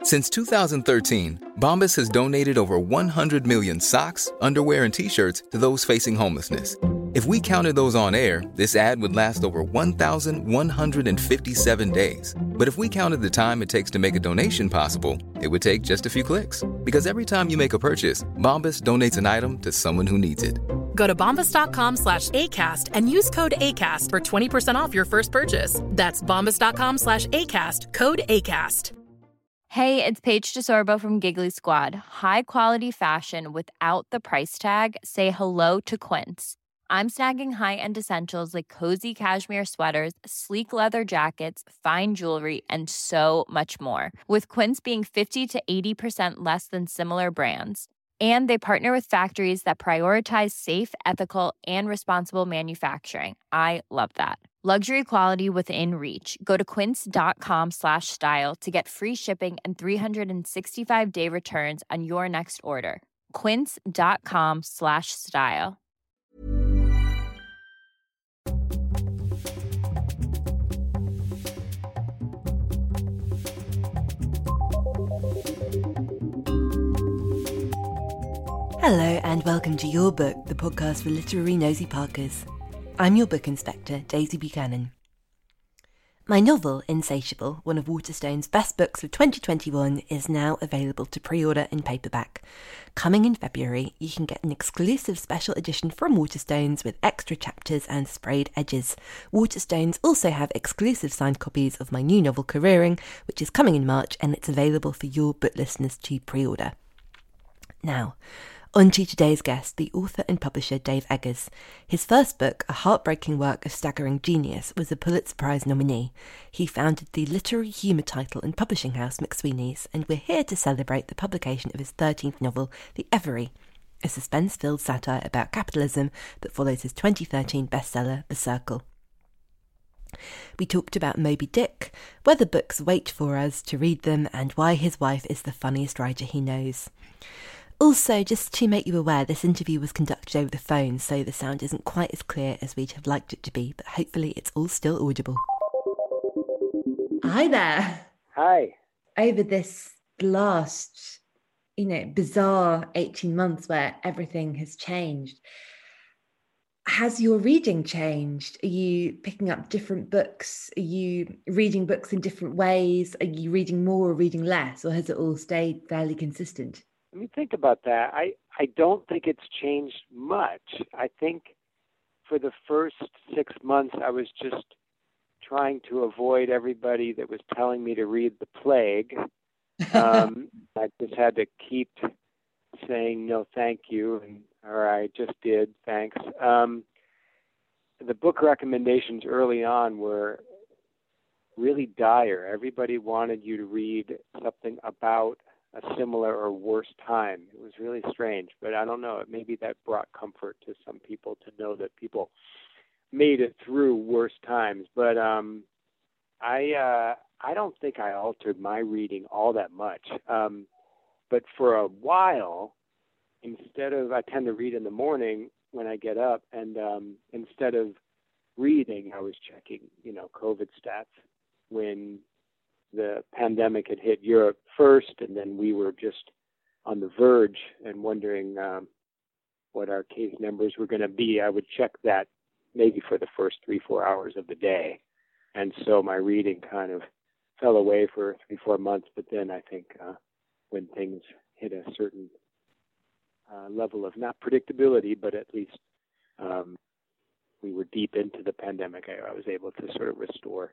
Since 2013, Bombas has donated over 100 million socks, underwear, and T-shirts to those facing homelessness. If we counted those on air, this ad would last over 1,157 days. But if we counted the time it takes to make a donation possible, it would take just a few clicks. Because every time you make a purchase, Bombas donates an item to someone who needs it. Go to bombas.com/ACAST and use code ACAST for 20% off your first purchase. That's bombas.com/ACAST, code ACAST. Hey, it's Paige DeSorbo from Giggly Squad. High quality fashion without the price tag. Say hello to Quince. I'm snagging high-end essentials like cozy cashmere sweaters, sleek leather jackets, fine jewelry, and so much more. With Quince being 50 to 80% less than similar brands. And they partner with factories that prioritize safe, ethical, and responsible manufacturing. I love that. Luxury quality within reach. Go to quince.com/style to get free shipping and 365-day returns on your next order. Quince.com/style. Hello and welcome to Your Book, the podcast for literary nosy parkers. I'm your book inspector, Daisy Buchanan. My novel, Insatiable, one of Waterstone's best books of 2021, is now available to pre-order in paperback. Coming in February, you can get an exclusive special edition from Waterstones with extra chapters and sprayed edges. Waterstones also have exclusive signed copies of my new novel, Careering, which is coming in March, and it's available for your book listeners to pre-order. Now, on to today's guest, the author and publisher Dave Eggers. His first book, A Heartbreaking Work of Staggering Genius, was a Pulitzer Prize nominee. He founded the literary humour title and publishing house McSweeney's, and we're here to celebrate the publication of his 13th novel, The Every, a suspense-filled satire about capitalism that follows his 2013 bestseller, The Circle. We talked about Moby Dick, whether books wait for us to read them, and why his wife is the funniest writer he knows. Also, just to make you aware, this interview was conducted over the phone, so the sound isn't quite as clear as we'd have liked it to be, but hopefully it's all still audible. Hi there. Hi. Over this last, bizarre 18 months where everything has changed, has your reading changed? Are you picking up different books? Are you reading books in different ways? Are you reading more or reading less, or has it all stayed fairly consistent? Let me think about that. I don't think it's changed much. I think for the first 6 months, I was just trying to avoid everybody that was telling me to read The Plague. I just had to keep saying, no, thank you, or I just did, thanks. The book recommendations early on were really dire. Everybody wanted you to read something about a similar or worse time. It was really strange, but I don't know. Maybe that brought comfort to some people to know that people made it through worse times. But I don't think I altered my reading all that much. But for a while, I tend to read in the morning when I get up, and instead of reading, I was checking, COVID stats when the pandemic had hit Europe first, and then we were just on the verge and wondering what our case numbers were going to be. I would check that maybe for the first 3-4 hours of the day. And so my reading kind of fell away for 3-4 months. But then I think when things hit a certain level of not predictability, but at least we were deep into the pandemic, I was able to sort of restore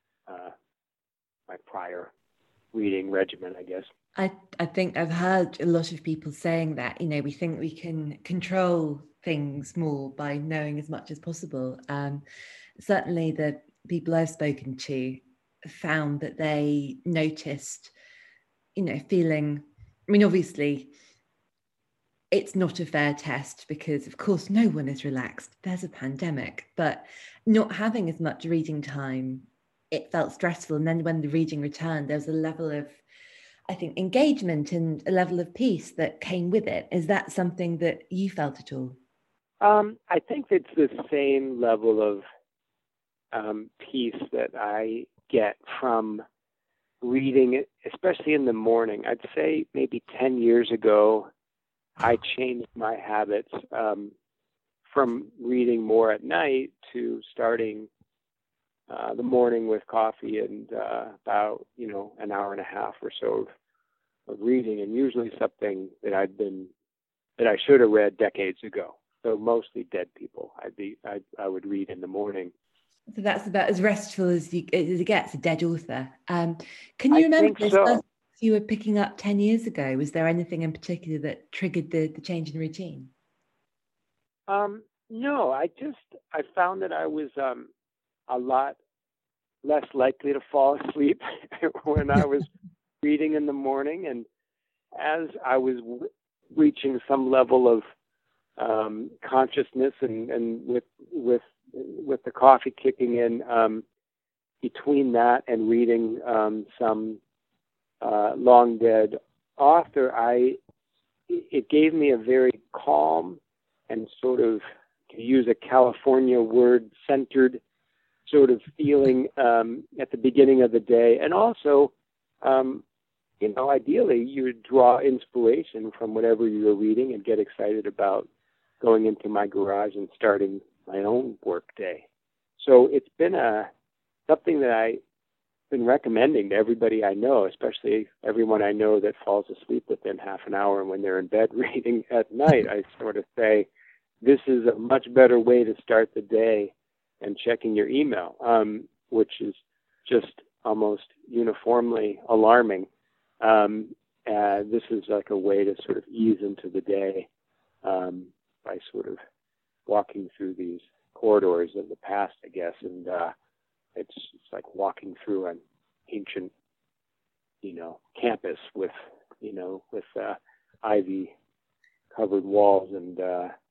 my prior reading regimen, I guess. I think I've heard a lot of people saying that, we think we can control things more by knowing as much as possible. Certainly the people I've spoken to found that they noticed, feeling, obviously it's not a fair test because of course no one is relaxed. There's a pandemic, but not having as much reading time, it felt stressful. And then when the reading returned, there was a level of, I think, engagement and a level of peace that came with it. Is that something that you felt at all? I think it's the same level of peace that I get from reading, especially in the morning. I'd say maybe 10 years ago, I changed my habits from reading more at night to starting the morning with coffee and about, an hour and a half or so of reading, and usually something that I should have read decades ago. So mostly dead people. I would read in the morning. So that's about as restful as it gets, a dead author. Can you remember this first you were picking up 10 years ago? Was there anything in particular that triggered the change in routine? No, I found that I was a lot less likely to fall asleep when I was reading in the morning. And as I was reaching some level of consciousness and with the coffee kicking in, between that and reading some long dead author, it gave me a very calm and sort of, to use a California word, centered sort of feeling at the beginning of the day. And also, ideally you would draw inspiration from whatever you were reading and get excited about going into my garage and starting my own work day. So it's been something that I've been recommending to everybody I know, especially everyone I know that falls asleep within half an hour when they're in bed reading at night. I sort of say, this is a much better way to start the day and checking your email, which is just almost uniformly alarming. This is like a way to sort of ease into the day by sort of walking through these corridors of the past, I guess. And it's like walking through an ancient, campus with ivy-covered walls and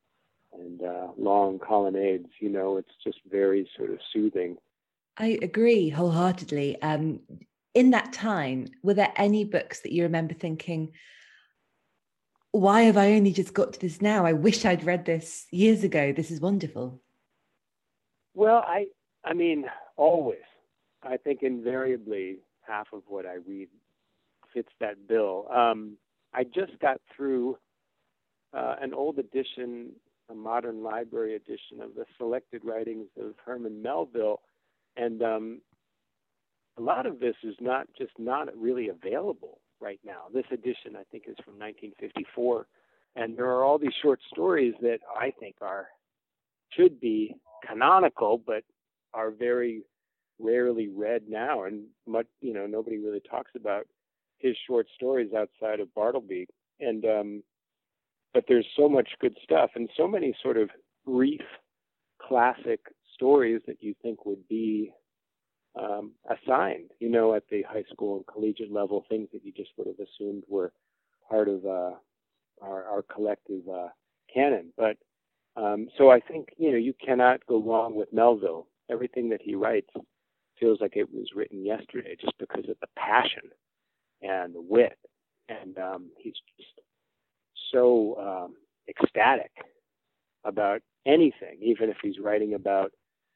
long colonnades. It's just very sort of soothing. I agree wholeheartedly. In that time, were there any books that you remember thinking, why have I only just got to this now? I wish I'd read this years ago. This is wonderful. Well, I mean, always. I think invariably half of what I read fits that bill. I just got through an old edition, a modern library edition of the selected writings of Herman Melville. And a lot of this is not really available right now. This edition, I think, is from 1954. And there are all these short stories that I think should be canonical, but are very rarely read now. And nobody really talks about his short stories outside of Bartleby. And but there's so much good stuff and so many sort of brief classic stories that you think would be assigned, at the high school and collegiate level, things that you just would have assumed were part of our collective canon. But so I think, you cannot go wrong with Melville. Everything that he writes feels like it was written yesterday, just because of the passion and the wit. And he's just so ecstatic about anything, even if he's writing about,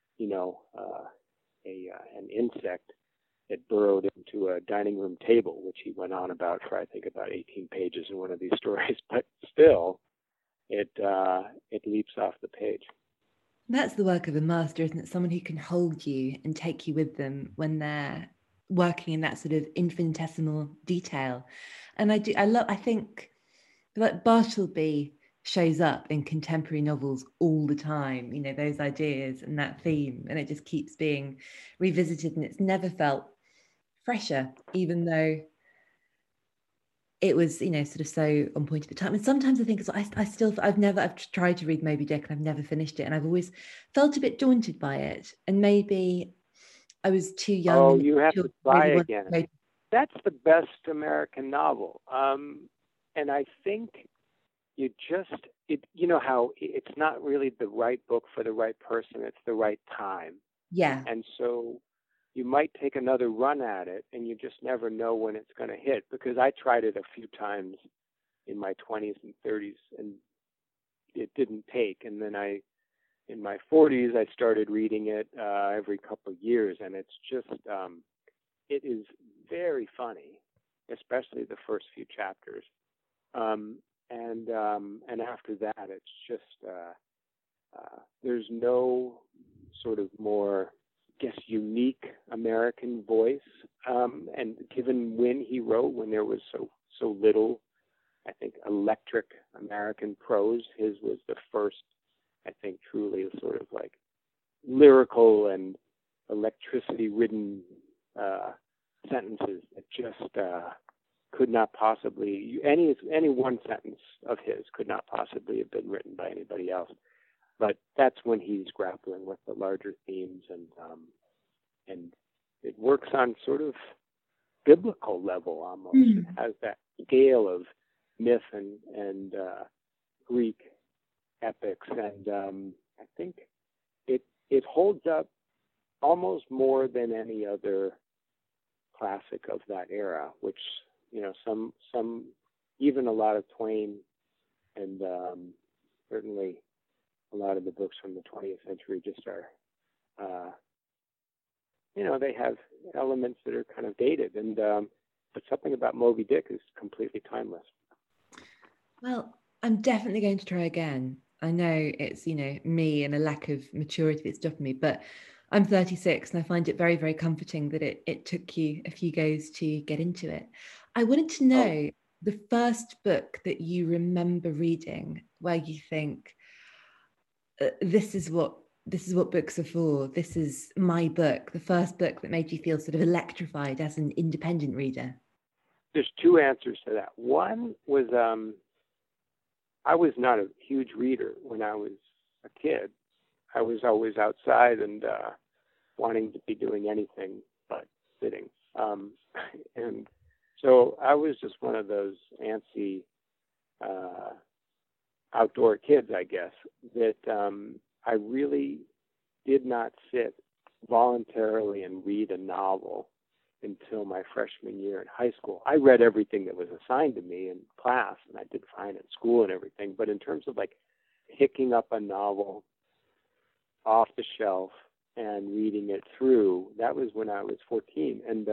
an insect that burrowed into a dining room table, which he went on about for, I think, about 18 pages in one of these stories. But still, it leaps off the page. That's the work of a master, isn't it? Someone who can hold you and take you with them when they're working in that sort of infinitesimal detail. And I think like Bartleby shows up in contemporary novels all the time, those ideas and that theme, and it just keeps being revisited, and it's never felt fresher, even though it was, sort of so on point at the time. And sometimes I think I've tried to read Moby Dick and I've never finished it, and I've always felt a bit daunted by it, and maybe I was too young. Oh, you have to try again. That's the best American novel. And I think how it's not really the right book for the right person. It's the right time. Yeah. And so you might take another run at it, and you just never know when it's going to hit. Because I tried it a few times in my 20s and 30s, and it didn't take. And then in my 40s, I started reading it every couple of years, and it's just, it is very funny, especially the first few chapters. And after that, it's just there's no sort of more, I guess, unique American voice. And given when he wrote, when there was so little, I think, electric American prose, his was the first, I think, truly sort of like lyrical and electricity-ridden sentences that just could not possibly, any one sentence of his could not possibly have been written by anybody else. But that's when he's grappling with the larger themes, and it works on sort of biblical level almost. It has that scale of myth and Greek epics, and I think it holds up almost more than any other classic of that era, which, you know, some even a lot of Twain and certainly a lot of the books from the 20th century just are, you know, they have elements that are kind of dated, and but something about Moby Dick is completely timeless. Well, I'm definitely going to try again. I know it's, you know, me and a lack of maturity that's stopping me, but I'm 36 and I find it very, very comforting that it took you a few goes to get into it. I wanted to know the first book that you remember reading where you think, this is what books are for. This is my book, the first book that made you feel sort of electrified as an independent reader. There's two answers to that. One was, I was not a huge reader when I was a kid. I was always outside and wanting to be doing anything but sitting. And so I was just one of those antsy outdoor kids, I guess, that I really did not sit voluntarily and read a novel until my freshman year in high school. I read everything that was assigned to me in class, and I did fine at school and everything. But in terms of like picking up a novel off the shelf and reading it through, that was when I was 14, and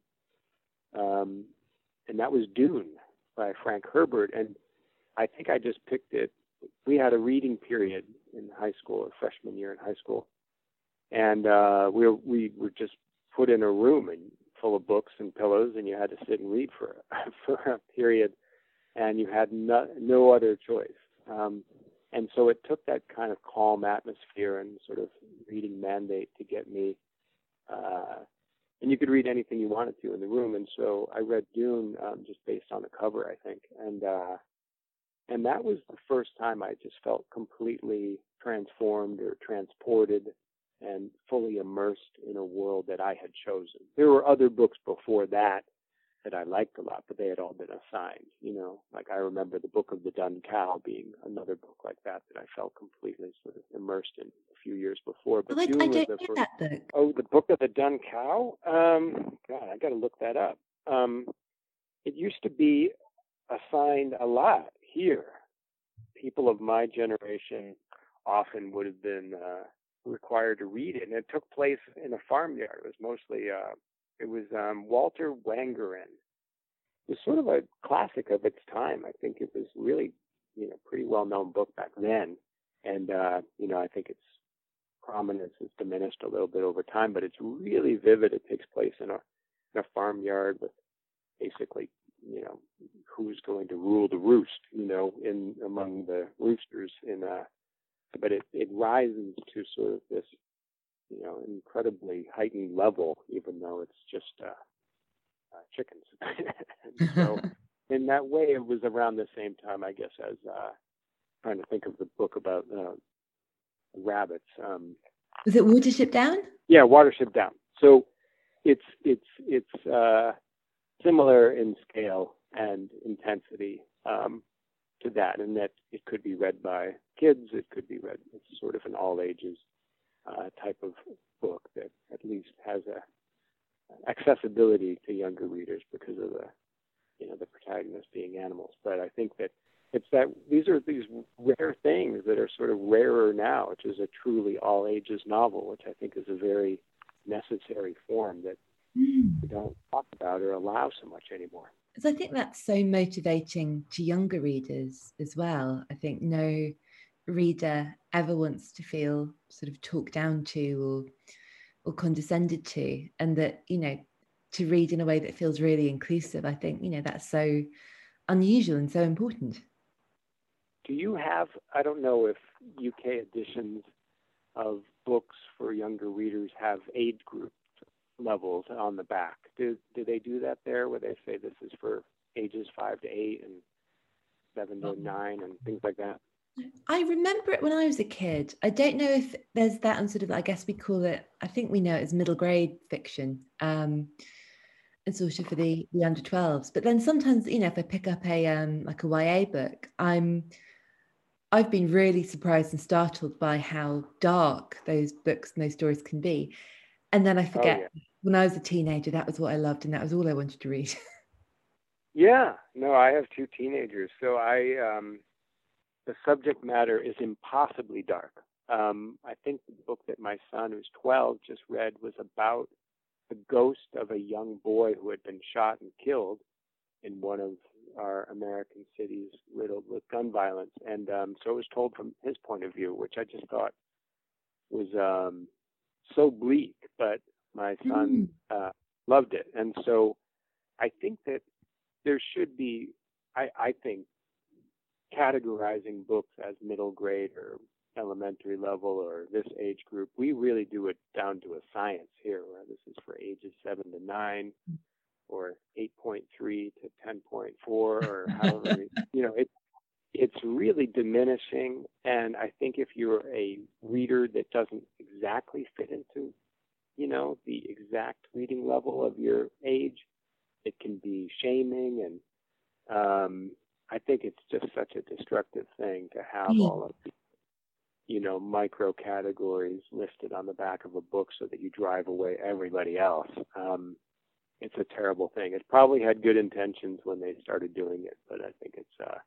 that was Dune by Frank Herbert. And I think I just picked it. We had a reading period in high school, or freshman year in high school, and we were just put in a room and full of books and pillows, and you had to sit and read for a period, and you had no other choice. And so it took that kind of calm atmosphere and sort of reading mandate to get me. And you could read anything you wanted to in the room. And so I read Dune just based on the cover, I think. And that was the first time I just felt completely transformed or transported and fully immersed in a world that I had chosen. There were other books before that I liked a lot, but they had all been assigned, you know. Like I remember The Book of the Dun Cow being another book like that I felt completely sort of immersed in a few years before. But I don't know that book. Oh, The Book of the Dun Cow? God, I got to look that up. It used to be assigned a lot here. People of my generation often would have been required to read it, and it took place in a farmyard. It was mostly Walter Wangerin. It was sort of a classic of its time. I think it was really, you know, pretty well-known book back then, and you know, I think its prominence has diminished a little bit over time, but it's really vivid. It takes place in a farmyard with basically, you know, who's going to rule the roost, you know, in among the roosters but it rises to sort of this, you know, incredibly heightened level, even though it's just chickens. And so in that way, it was around the same time, I guess, as trying to think of the book about rabbits. Was it Watership Down? Yeah, Watership Down. So it's similar in scale and intensity to that, and that it could be read by kids. It could be read. It's sort of an all ages type of book that at least has a accessibility to younger readers because of the protagonists being animals. But I think that it's that these are these rare things that are sort of rarer now, which is a truly all ages novel, which I think is a very necessary form that we don't talk about or allow so much anymore. So I think that's so motivating to younger readers as well. I think no reader ever wants to feel sort of talked down to or condescended to, and that, to read in a way that feels really inclusive. I think, that's so unusual and so important. Do you have, I don't know if UK editions of books for younger readers have age group levels on the back? Do they do that there, where they say this is for ages 5 to 8 and 7 to 9 and things like that? I remember it when I was a kid. I don't know if there's that on sort of, I guess we call it, I think we know it as middle grade fiction, and sort of for the under 12s. But then sometimes, if I pick up a like a YA book, I've been really surprised and startled by how dark those books and those stories can be. And then I forget, when I was a teenager, that was what I loved, and that was all I wanted to read. Yeah, no, I have 2 teenagers, so the subject matter is impossibly dark. I think the book that my son, who's 12, just read was about the ghost of a young boy who had been shot and killed in one of our American cities riddled with gun violence. And so it was told from his point of view, which I just thought was so bleak, but my son loved it. And so I think that there should be, I think, categorizing books as middle grade or elementary level or this age group. We really do it down to a science here, where this is for ages 7 to 9 or 8.3 to 10.4 or however, it's really diminishing. And I think if you're a reader that doesn't exactly fit into, the exact reading level of your age, it can be shaming. And I think it's just such a destructive thing to have all of the, micro categories listed on the back of a book so that you drive away everybody else. It's a terrible thing. It probably had good intentions when they started doing it, but I think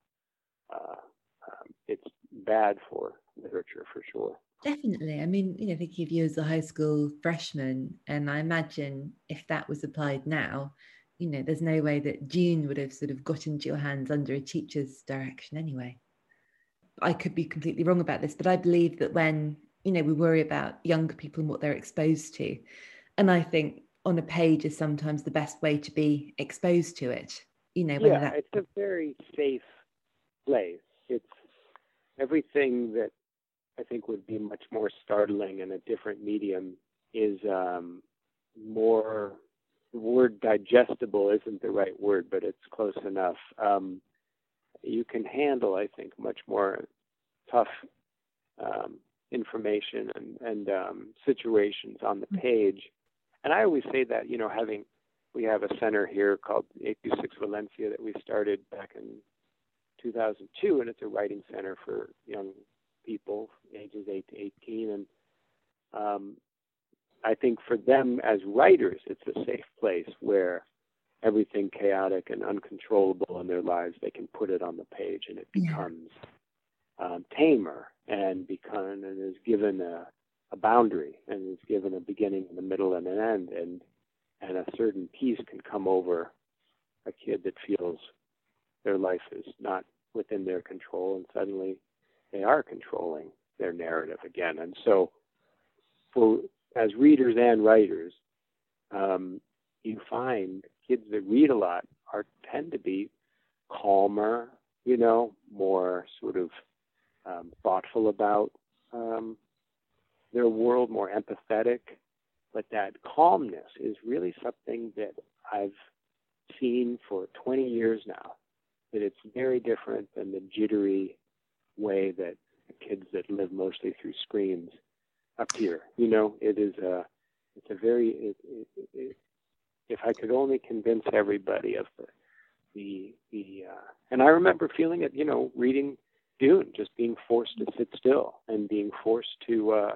it's bad for literature for sure. Definitely. I mean, thinking of you as a high school freshman, and I imagine if that was applied now, there's no way that Dune would have sort of got into your hands under a teacher's direction anyway. I could be completely wrong about this, but I believe that when, we worry about younger people and what they're exposed to, and I think on a page is sometimes the best way to be exposed to it. It's a very safe place. It's everything that I think would be much more startling in a different medium is more, the word digestible isn't the right word, but it's close enough. You can handle, I think, much more tough information and situations on the page. And I always say that, we have a center here called 826 Valencia that we started back in 2002, and it's a writing center for young people, ages 8 to 18. And I think for them as writers, it's a safe place where everything chaotic and uncontrollable in their lives, they can put it on the page, and it becomes tamer and is given a boundary, and is given a beginning and a middle and an end, and a certain peace can come over a kid that feels their life is not within their control, and suddenly they are controlling their narrative again. And so as readers and writers, you find kids that read a lot tend to be calmer, more sort of thoughtful about their world, more empathetic. But that calmness is really something that I've seen for 20 years now, that it's very different than the jittery way that kids that live mostly through screens appear. It is it's a very, if I could only convince everybody of and I remember feeling it, reading Dune, just being forced to sit still and being forced to,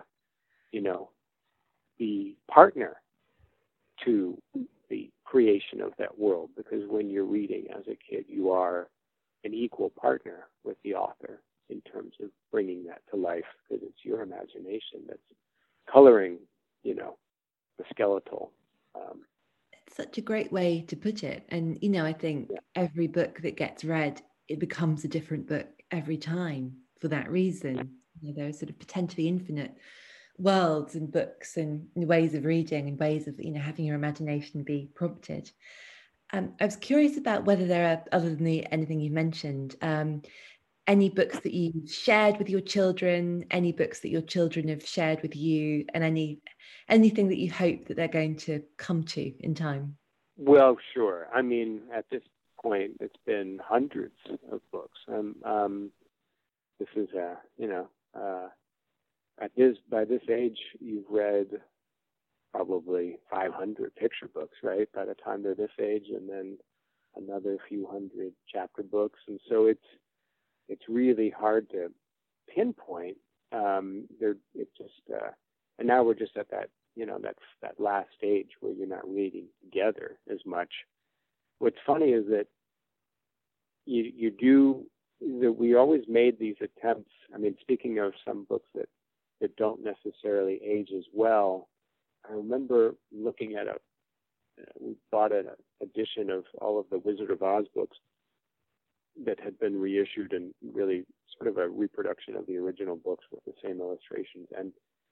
be partner to the creation of that world. Because when you're reading as a kid, you are an equal partner with the author in terms of bringing that to life, because it's your imagination that's coloring, the skeletal such a great way to put it. And, I think every book that gets read, it becomes a different book every time for that reason. There are sort of potentially infinite worlds and books and ways of reading and ways of, having your imagination be prompted. I was curious about whether there are, other than anything you mentioned, any books that you've shared with your children, any books that your children have shared with you, and anything that you hope that they're going to come to in time? Well, sure. I mean, at this point, it's been hundreds of books. This is, by this age, you've read probably 500 picture books, right? By the time they're this age, and then another few hundred chapter books, and so it's really hard to pinpoint. And now we're just at that, that last stage where you're not reading together as much. What's funny is that we always made these attempts. I mean, speaking of some books that don't necessarily age as well, I remember looking at we bought an edition of all of the Wizard of Oz books that had been reissued and really sort of a reproduction of the original books with the same illustrations. And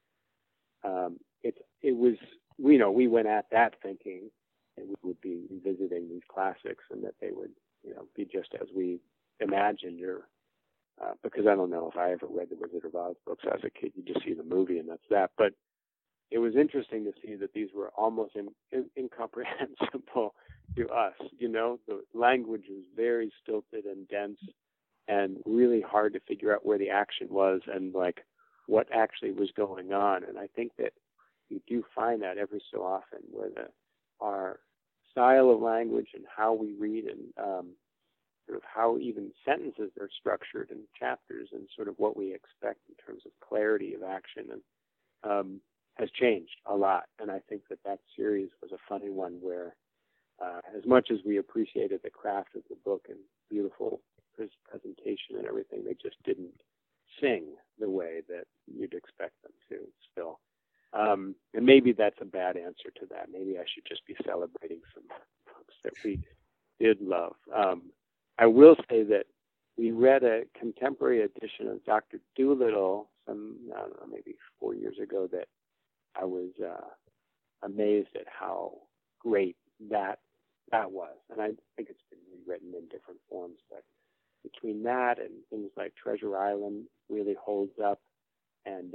it was, we went at that thinking that we would be revisiting these classics and that they would, be just as we imagined, because I don't know if I ever read the Wizard of Oz books as a kid. You just see the movie and that's that. But it was interesting to see that these were almost incomprehensible to us. The language was very stilted and dense and really hard to figure out where the action was and like what actually was going on. And I think that you do find that every so often where our style of language and how we read and sort of how even sentences are structured in chapters and sort of what we expect in terms of clarity of action and has changed a lot. And I think that series was a funny one where as much as we appreciated the craft of the book and beautiful presentation and everything, they just didn't sing the way that you'd expect them to still. And maybe that's a bad answer to that. Maybe I should just be celebrating some books that we did love. I will say that we read a contemporary edition of Dr. Dolittle maybe 4 years ago that I was amazed at how great that was. And I think it's been rewritten in different forms, but between that and things like Treasure Island really holds up, and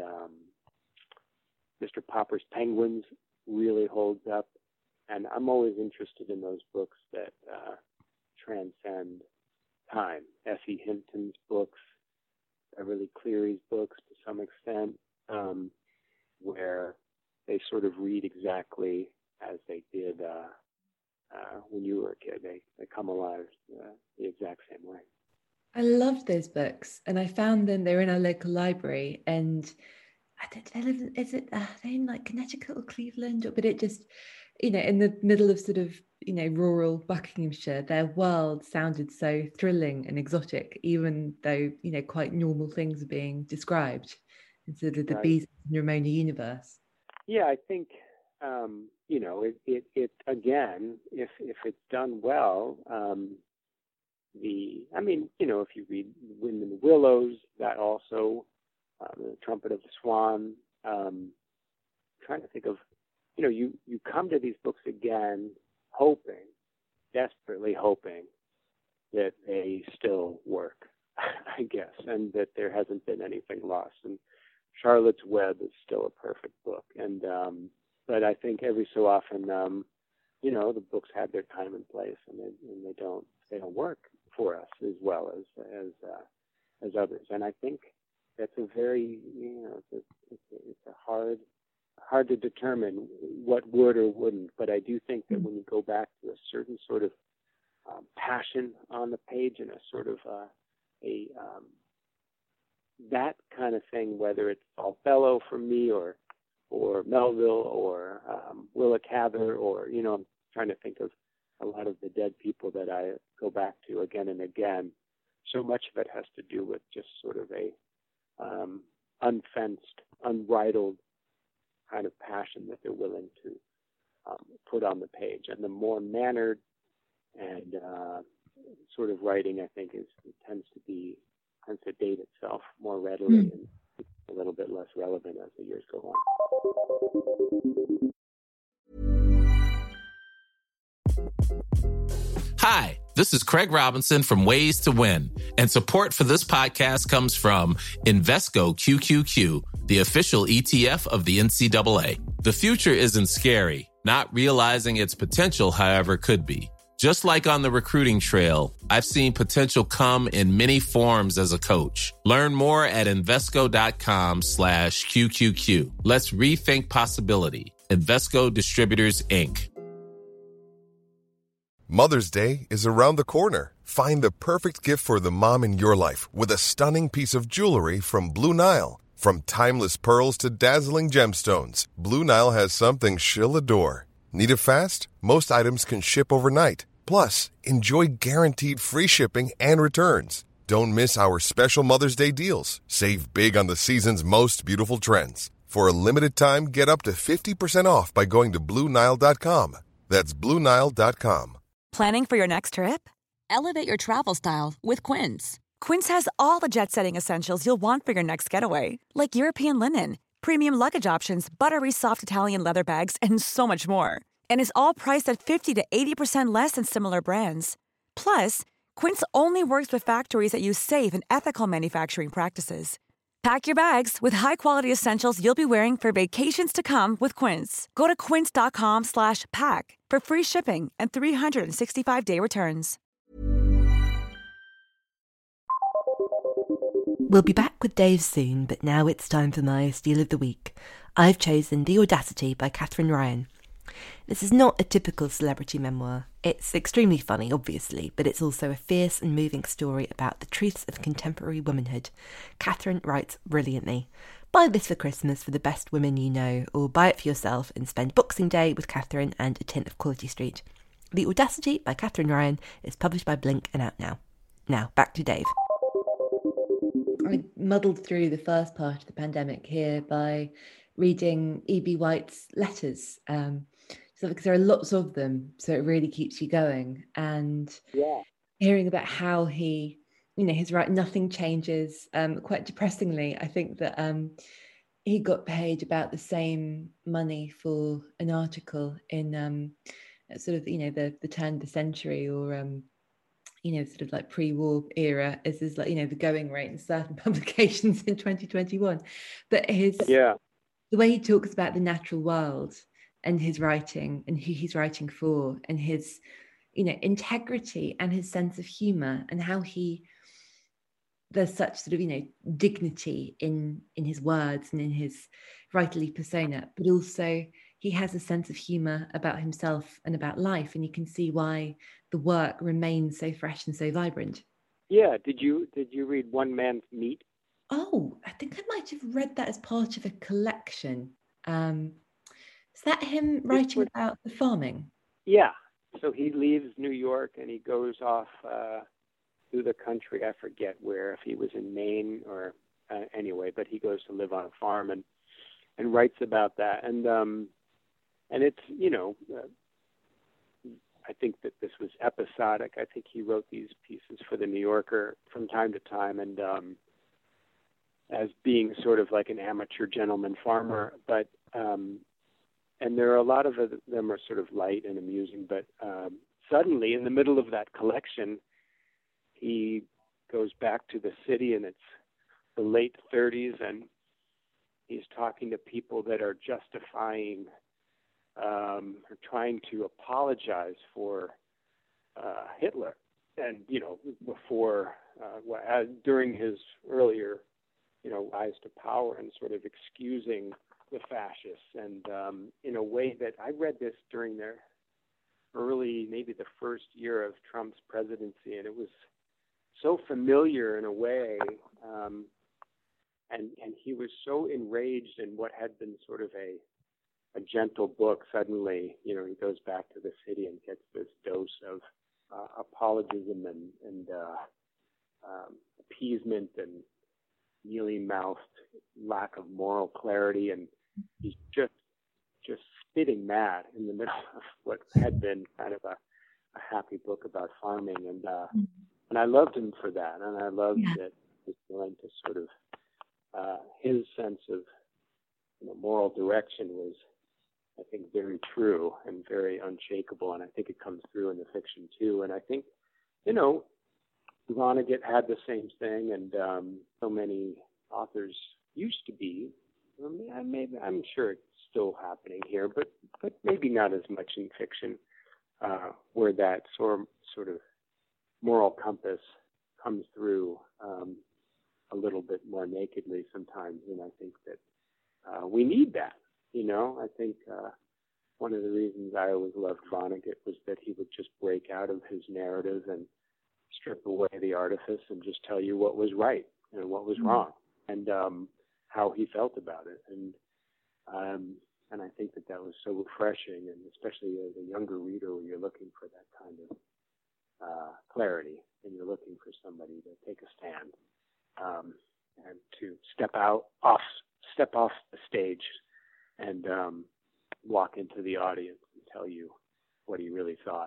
Mr. Popper's Penguins really holds up. And I'm always interested in those books that transcend time. S.E. Hinton's books, Beverly Cleary's books to some extent, where they sort of read exactly as they did when you were a kid. They come alive the exact same way. I loved those books, and I found them. They're in our local library, and I don't know, are they in like Connecticut or Cleveland? But it just, in the middle of sort of, rural Buckinghamshire, their world sounded so thrilling and exotic, even though, quite normal things are being described in sort of the Right. Bees and Ramona universe. Yeah, I think, it again, if it's done well, if you read Wind in the Willows, that also, The Trumpet of the Swan, trying to think of, you come to these books again desperately hoping that they still work, I guess, and that there hasn't been anything lost. And Charlotte's Web is still a perfect book. And, but I think every so often, the books have their time and place, and they don't work for us as well as others. And I think that's a very, it's a hard to determine what would or wouldn't. But I do think that when you go back to a certain sort of passion on the page and a sort of that kind of thing, whether it's Longfellow for me or Melville or Willa Cather, or I'm trying to think of a lot of the dead people that I go back to again and again. So much of it has to do with just sort of a unfenced, unbridled kind of passion that they're willing to put on the page. And the more mannered and sort of writing, I think, tends to date itself more readily and a little bit less relevant as the years go on. Hi, this is Craig Robinson from Ways to Win, and support for this podcast comes from Invesco QQQ, the official ETF of the NCAA. The future isn't scary. Not realizing its potential, however, could be. Just like on the recruiting trail, I've seen potential come in many forms as a coach. Learn more at Invesco.com/QQQ. Let's rethink possibility. Invesco Distributors, Inc. Mother's Day is around the corner. Find the perfect gift for the mom in your life with a stunning piece of jewelry from Blue Nile. From timeless pearls to dazzling gemstones, Blue Nile has something she'll adore. Need it fast? Most items can ship overnight. Plus, enjoy guaranteed free shipping and returns. Don't miss our special Mother's Day deals. Save big on the season's most beautiful trends. For a limited time, get up to 50% off by going to BlueNile.com. That's BlueNile.com. Planning for your next trip? Elevate your travel style with Quince. Quince has all the jet-setting essentials you'll want for your next getaway, like European linen, premium luggage options, buttery soft Italian leather bags, and so much more. And is all priced at 50 to 80% less than similar brands. Plus, Quince only works with factories that use safe and ethical manufacturing practices. Pack your bags with high-quality essentials you'll be wearing for vacations to come with Quince. Go to quince.com/pack for free shipping and 365-day returns. We'll be back with Dave soon, but now it's time for my Steal of the Week. I've chosen The Audacity by Katherine Ryan. This is not a typical celebrity memoir. It's extremely funny, obviously, but it's also a fierce and moving story about the truths of contemporary womanhood. Katherine writes brilliantly. Buy this for Christmas for the best women you know, or buy it for yourself and spend Boxing Day with Katherine and a tint of Quality Street. The Audacity by Katherine Ryan is published by Blink and out now. Now, back to Dave. I muddled through the first part of the pandemic here by reading E.B. White's letters, because there are lots of them, so it really keeps you going. And hearing about how he, his right, nothing changes. Quite depressingly, I think that he got paid about the same money for an article in sort of, the turn of the century, or sort of like pre-war era, as is like, the going rate in certain publications in 2021. But the way he talks about the natural world and his writing and who he's writing for, and his, integrity and his sense of humor, and how there's such sort of, dignity in his words and in his writerly persona, but also he has a sense of humor about himself and about life, and you can see why the work remains so fresh and so vibrant. Yeah. Did you read One Man's Meat? Oh, I think I might have read that as part of a collection. Is that him writing about the farming? Yeah. So he leaves New York and he goes off through the country. I forget where, if he was in Maine or anyway, but he goes to live on a farm and writes about that. And it's, I think that this was episodic. I think he wrote these pieces for the New Yorker from time to time, and as being sort of like an amateur gentleman farmer, but and there are a lot of them are sort of light and amusing, but suddenly in the middle of that collection, he goes back to the city, and it's the late 30s, and he's talking to people that are justifying or trying to apologize for Hitler, and before during his earlier rise to power, and sort of excusing the fascists, and in a way that I read this during their early, maybe the first year of Trump's presidency, and it was so familiar in a way, and he was so enraged in what had been sort of a gentle book. Suddenly, he goes back to the city and gets this dose of apologism and appeasement and mealy-mouthed lack of moral clarity, and he's just just spitting mad in the middle of what had been kind of a happy book about farming, and I loved him for that, and I loved that he was willing to sort of his sense of moral direction was, I think, very true and very unshakable, and I think it comes through in the fiction too. And I think, Vonnegut had the same thing, and so many authors used to be. I'm sure it's still happening here, but maybe not as much in fiction, where that sort of moral compass comes through a little bit more nakedly sometimes. And I think that we need that. I think one of the reasons I always loved Vonnegut was that he would just break out of his narrative and strip away the artifice and just tell you what was right and what was wrong, and how he felt about it. And I think that was so refreshing, and especially as a younger reader, when you're looking for that kind of clarity, and you're looking for somebody to take a stand and to step off the stage and walk into the audience and tell you what he really thought.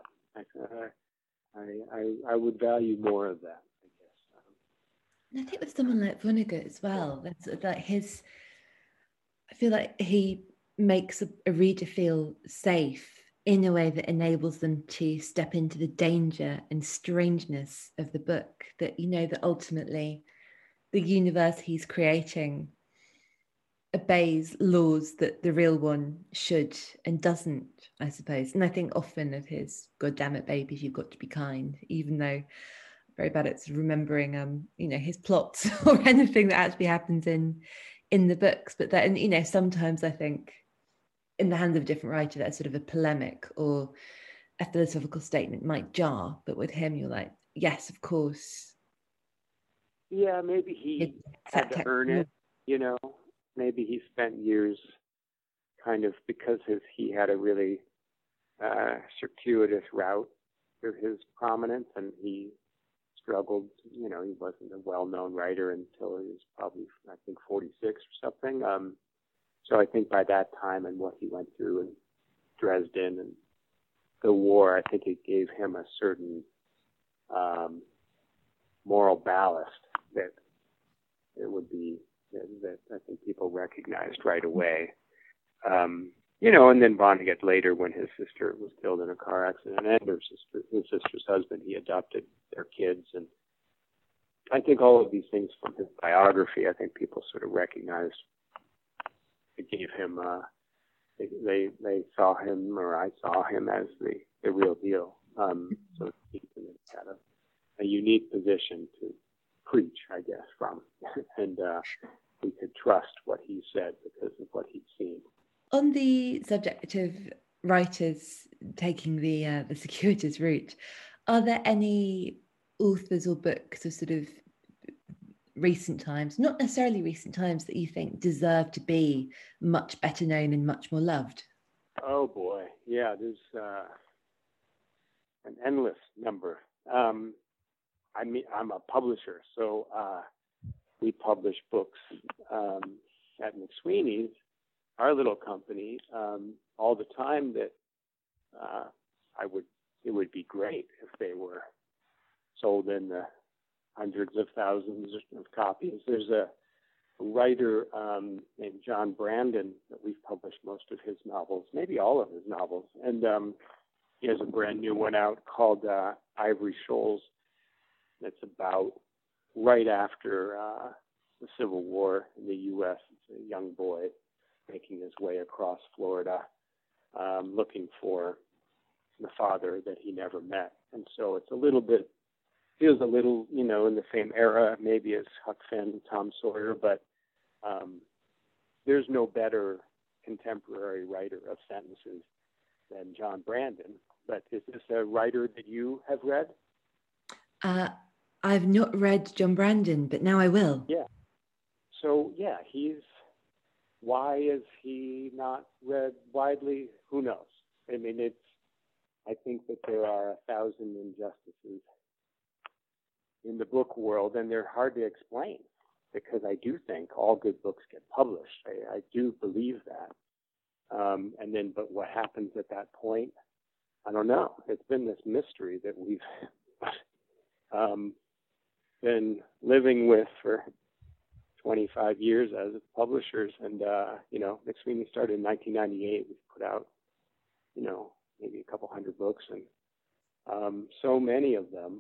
I would value more of that, I guess. And I think with someone like Vonnegut as well, that's like I feel like he makes a reader feel safe in a way that enables them to step into the danger and strangeness of the book, that that ultimately the universe he's creating obeys laws that the real one should and doesn't, I suppose. And I think often of his "God damn it, babies, you've got to be kind," even though I'm very bad at remembering his plots or anything that actually happens in the books. But that, sometimes I think in the hands of a different writer, that sort of a polemic or a philosophical statement might jar, but with him you're like, yes, of course. Yeah, maybe he had to earn it, Maybe he spent years kind of, because he had a really circuitous route through his prominence, and he struggled. He wasn't a well-known writer until he was probably, I think, 46 or something. So I think by that time and what he went through in Dresden and the war, I think it gave him a certain moral ballast that it would be, that I think people recognized right away. And then Vonnegut later, when his sister was killed in a car accident, and his sister's husband, he adopted their kids. And I think all of these things from his biography, I think people sort of recognized. It gave him, they saw him, or I saw him as the real deal. So he had a unique position to preach, I guess, from. And we could trust what he said because of what he'd seen. On the subject of writers taking the circuitous route, are there any authors or books of sort of recent times, not necessarily recent times, that you think deserve to be much better known and much more loved? Oh boy, yeah, there's an endless number. I'm a publisher, so we publish books at McSweeney's, our little company, all the time. That it would be great if they were sold in the hundreds of thousands of copies. There's a writer named John Brandon that we've published most of his novels, maybe all of his novels, and he has a brand new one out called Ivory Shoals. That's about right after the Civil War in the U.S. It's a young boy making his way across Florida, looking for the father that he never met. And so it's feels a little, in the same era maybe as Huck Finn and Tom Sawyer, but there's no better contemporary writer of sentences than John Brandon. But is this a writer that you have read? I've not read John Brandon, but now I will. Yeah. So, yeah, why is he not read widely? Who knows? I mean, I think that there are 1,000 injustices in the book world, and they're hard to explain, because I do think all good books get published. I do believe that. But what happens at that point, I don't know. It's been this mystery that we've been living with for 25 years as publishers. And, McSweeney started in 1998. We put out, maybe a couple hundred books. And so many of them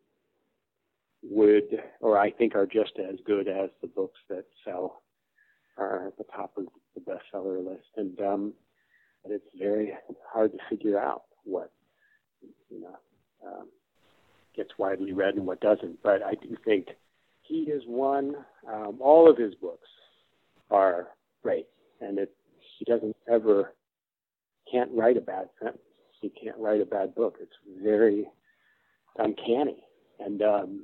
I think are just as good as the books that are at the top of the bestseller list. And but it's very hard to figure out what, gets widely read and what doesn't. But I do think he is one. All of his books are great, and he can't write a bad sentence. He can't write a bad book. It's very uncanny. And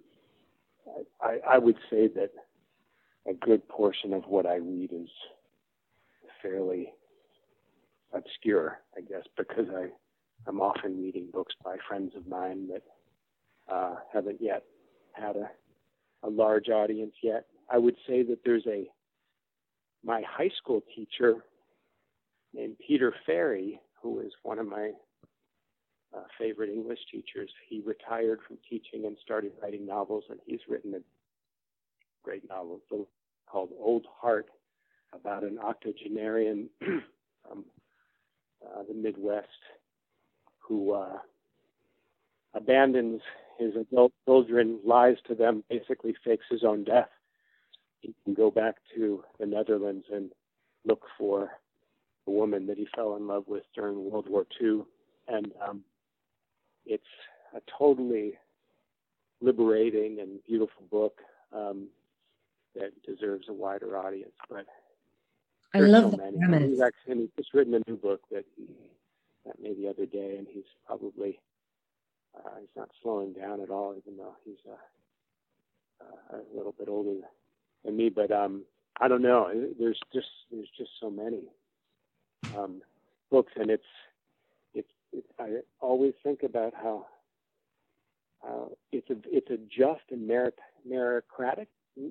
I would say that a good portion of what I read is fairly obscure, I guess, because I'm often reading books by friends of mine that haven't yet had a large audience yet. I would say that there's my high school teacher named Peter Ferry, who is one of my favorite English teachers. He retired from teaching and started writing novels, and he's written a great novel called Old Heart about an octogenarian from the Midwest who abandons his adult children, lies to them, basically fakes his own death. He can go back to the Netherlands and look for a woman that he fell in love with during World War II. And it's a totally liberating and beautiful book that deserves a wider audience. But I love so that many. premise. He's just written a new book that made the other day, and he's probably he's not slowing down at all, even though he's a little bit older than me. But I don't know. There's just so many books, and I always think about how it's a just and meritocratic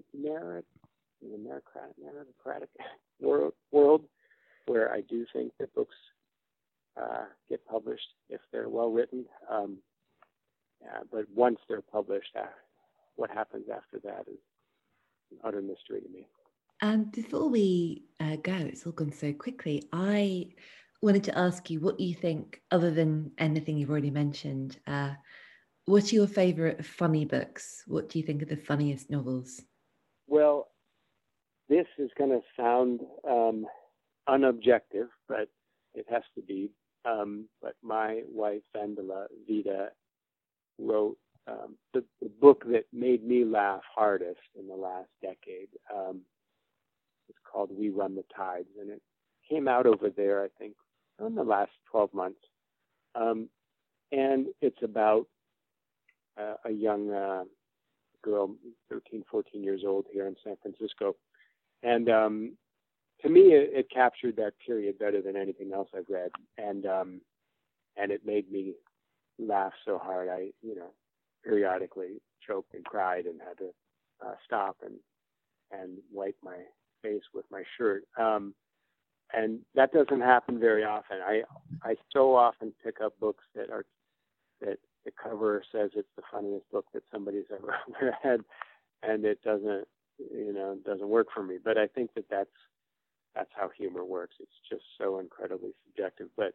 world where I do think that books get published if they're well written. But once they're published, what happens after that is an utter mystery to me. And before we go, it's all gone so quickly. I wanted to ask you what you think, other than anything you've already mentioned, what's your favorite funny books? What do you think are the funniest novels? Well, this is going to sound unobjective, but it has to be. But my wife, Vendela Vida, wrote the book that made me laugh hardest in the last decade. It's called We Run the Tides, and it came out over there, I think, in the last 12 months. And it's about a young girl, 13, 14 years old here in San Francisco. And to me, it captured that period better than anything else I've read. And it made me laugh so hard. I, periodically choked and cried and had to stop and wipe my face with my shirt. And that doesn't happen very often. I so often pick up books that the cover says it's the funniest book that somebody's ever read, and it doesn't work for me. But I think that's how humor works. It's just so incredibly subjective. But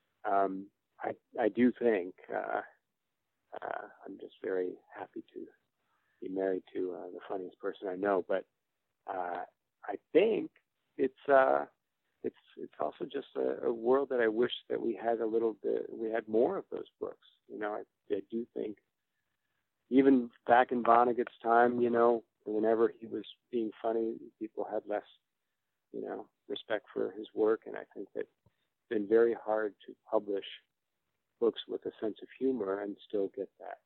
I do think I'm just very happy to be married to the funniest person I know. But I think it's also just a world that I wish that we had more of those books. I do think even back in Vonnegut's time, whenever he was being funny, people had less, respect for his work. And I think that it's been very hard to publish books with a sense of humor and still get that,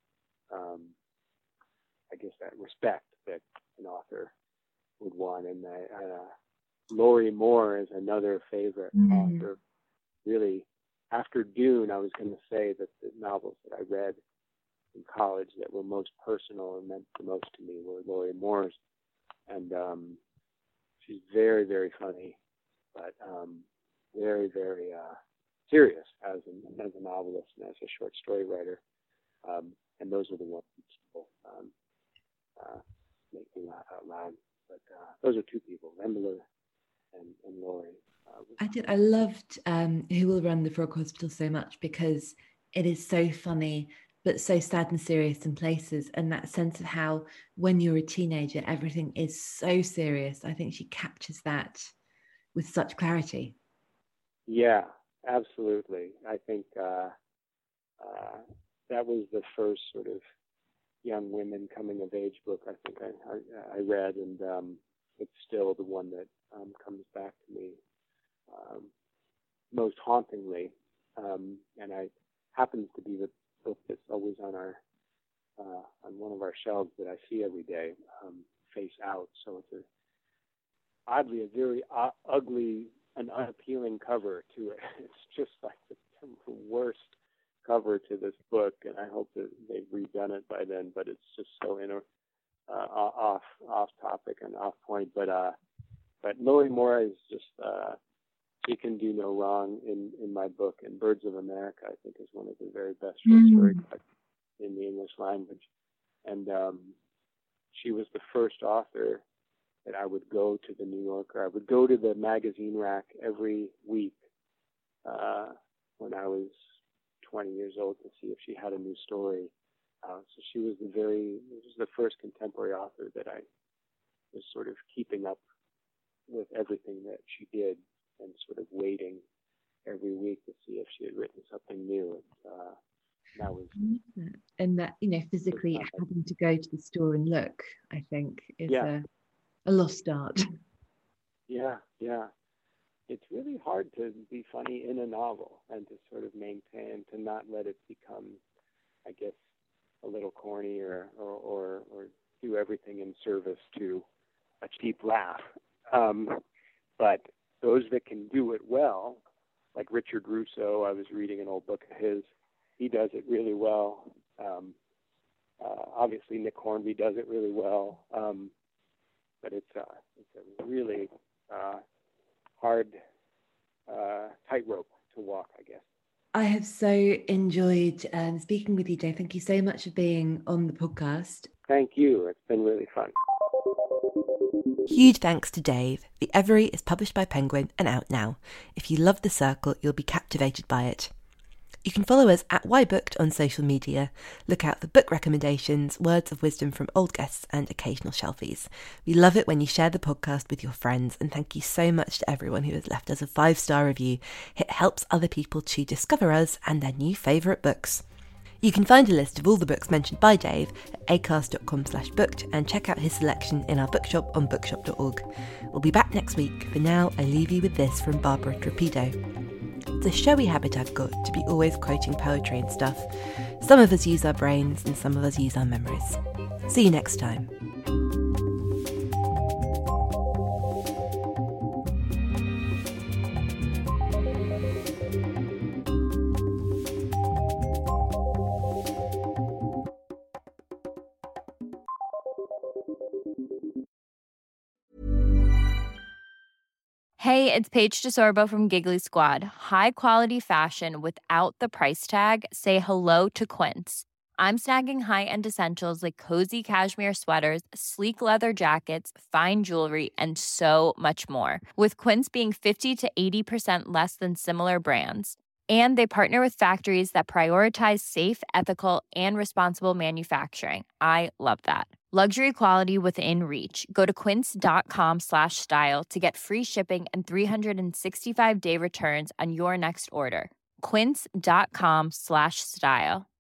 that respect that an author would want. And Lorrie Moore is another favorite author. Really, after Dune, I was going to say that the novels that I read in college that were most personal and meant the most to me were Lorrie Moore's. And she's very, very funny, but very, very serious as a novelist and as a short story writer. And those are the ones that still make me laugh out loud. But those are two people, Embler and Laurie. I loved Who Will Run the Frog Hospital so much because it is so funny, but so sad and serious in places. And that sense of how when you're a teenager, everything is so serious. I think she captures that with such clarity. Yeah, absolutely. I think that was the first sort of young women coming of age book I think I read, and it's still the one that comes back to me most hauntingly, and I happens to be the book that's always on one of our shelves that I see every day, face out. So it's oddly a very ugly and unappealing cover to it. It's just like the worst cover to this book, and I hope that they've redone it by then. But it's just so off topic and off point. But Laurie Moore is just she can do no wrong in my book. And Birds of America, I think, is one of the very best short story collections in the English language. And she was the first author that I would go to the New Yorker. I would go to the magazine rack every week when I was 20 years old to see if she had a new story. So she was the first contemporary author that I was sort of keeping up with everything that she did and sort of waiting every week to see if she had written something new. That was, and that, physically having to go to the store and look, I think is a lost art. Yeah. It's really hard to be funny in a novel and to sort of maintain, to not let it become, I guess, a little corny or do everything in service to a cheap laugh. But those that can do it well, like Richard Russo, I was reading an old book of his, he does it really well. Obviously, Nick Hornby does it really well. But it's a really hard tightrope to walk, I guess. I have so enjoyed speaking with you, Dave. Thank you so much for being on the podcast. Thank you. It's been really fun. Huge thanks to Dave. The Every is published by Penguin and out now. If you love The Circle, you'll be captivated by it. You can follow us at WhyBooked on social media. Look out for book recommendations, words of wisdom from old guests, and occasional shelfies. We love it when you share the podcast with your friends, and thank you so much to everyone who has left us a 5-star review. It helps other people to discover us and their new favourite books. You can find a list of all the books mentioned by Dave at acast.com/booked and check out his selection in our bookshop on bookshop.org. We'll be back next week. For now, I leave you with this from Barbara Trapido. It's a showy habit I've got to be always quoting poetry and stuff. Some of us use our brains and some of us use our memories. See you next time. Hey, it's Paige DeSorbo from Giggly Squad. High quality fashion without the price tag. Say hello to Quince. I'm snagging high-end essentials like cozy cashmere sweaters, sleek leather jackets, fine jewelry, and so much more. With Quince being 50 to 80% less than similar brands. And they partner with factories that prioritize safe, ethical, and responsible manufacturing. I love that. Luxury quality within reach. Go to quince.com/style to get free shipping and 365-day returns on your next order. Quince.com/style.